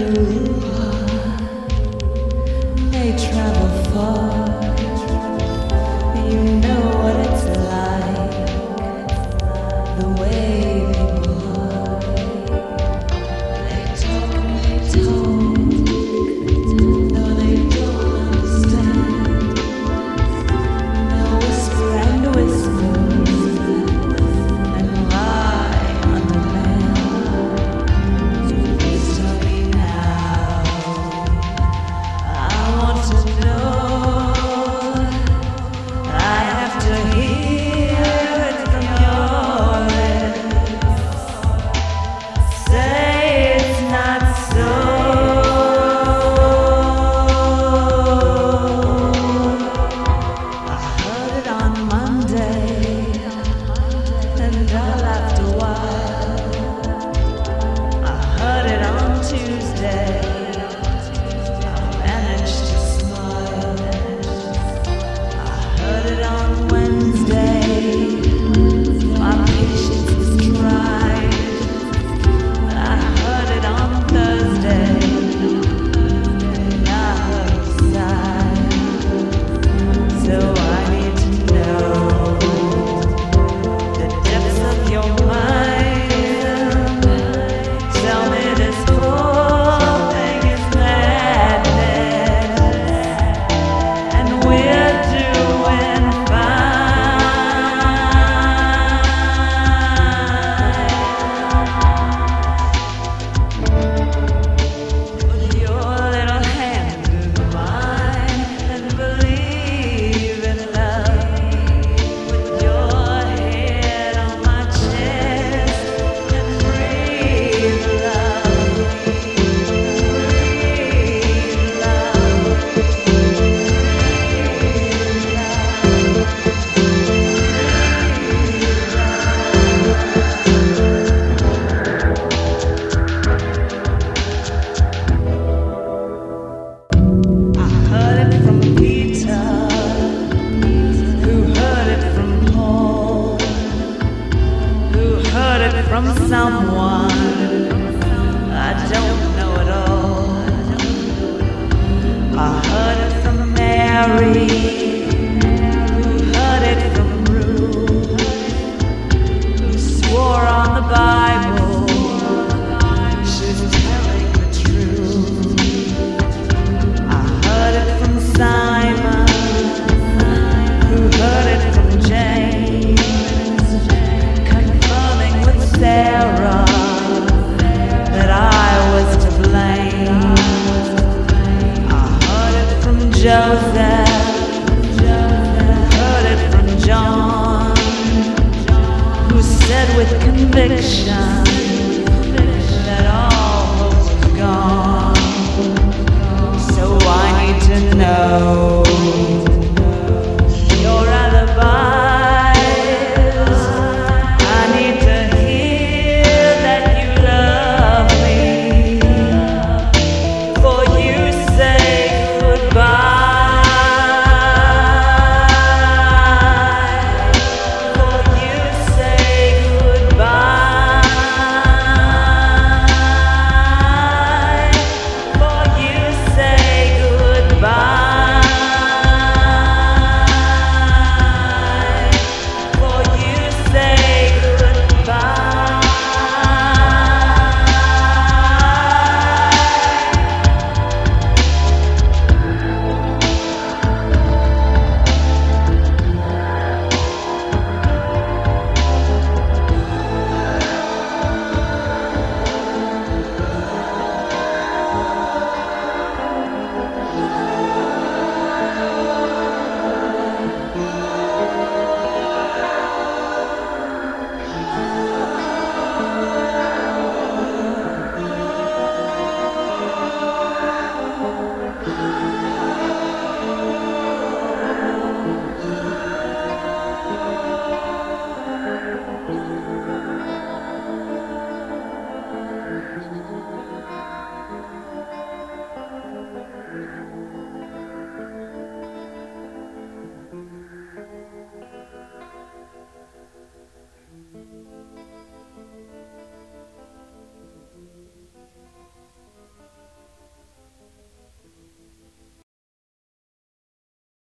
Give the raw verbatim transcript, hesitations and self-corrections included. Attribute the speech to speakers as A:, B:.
A: grew may travel far. You know what it's like, the way people are. They talk and they talk, though they don't understand. They'll whisper and whisper and lie on the land. Please tell me now. I want to know. I have to hear it from your lips. Say it's not so. I heard it on Monday, and I laughed a while. I heard it on Tuesday. I managed to smile. I heard it on Wednesday. My patience was tried. I heard it on Thursday. And I heard a sigh. So I need to know the depths of your mind. Tell me this whole thing is madness, and we're doing fine. Put your little hand in mine and believe in love. Put your head on my chest and breathe love. Breathe love. I heard it from Peter, who heard it from Paul, who heard it from someone I don't know at all. I heard it from Mary, who heard it from Ruth, who swore on the Bible she's telling the truth. I heard it from Simon, who heard it from James, confirming with Sarah that I was to blame. I heard it from Joseph, heard it from John, who said with conviction